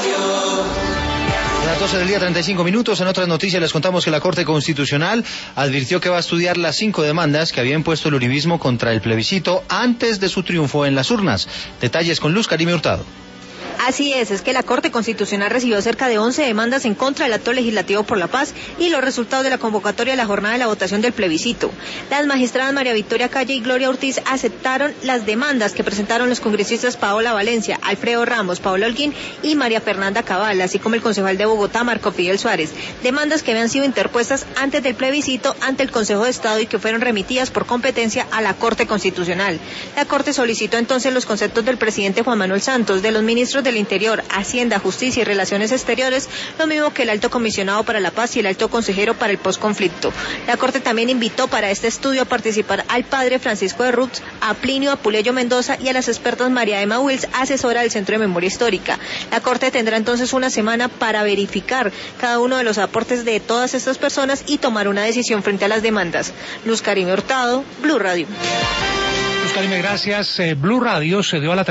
Las 12 del día, 35 minutos. En otras noticias les contamos que la Corte Constitucional advirtió que va a estudiar las 5 demandas que había impuesto el uribismo contra el plebiscito antes de su triunfo en las urnas. Detalles con Luz Karime Hurtado. Así es que la Corte Constitucional recibió cerca de 11 demandas en contra del Acto Legislativo por la Paz y los resultados de la convocatoria de la jornada de la votación del plebiscito. Las magistradas María Victoria Calle y Gloria Ortiz aceptaron las demandas que presentaron los congresistas Paola Valencia, Alfredo Ramos, Paola Holguín y María Fernanda Cabal, así como el concejal de Bogotá, Marco Fidel Suárez. Demandas que habían sido interpuestas antes del plebiscito ante el Consejo de Estado y que fueron remitidas por competencia a la Corte Constitucional. La Corte solicitó entonces los conceptos del presidente Juan Manuel Santos, de los ministros del Interior, Hacienda, Justicia y Relaciones Exteriores, lo mismo que el Alto Comisionado para la Paz y el Alto Consejero para el Postconflicto. La Corte también invitó para este estudio a participar al padre Francisco de Rux, a Plinio Apuleyo Mendoza y a las expertas María Emma Wills, asesora del Centro de Memoria Histórica. La Corte tendrá entonces una semana para verificar cada uno de los aportes de todas estas personas y tomar una decisión frente a las demandas. Luz Karime Hurtado, Blue Radio. Luz Karime, gracias. Blue Radio se dio a la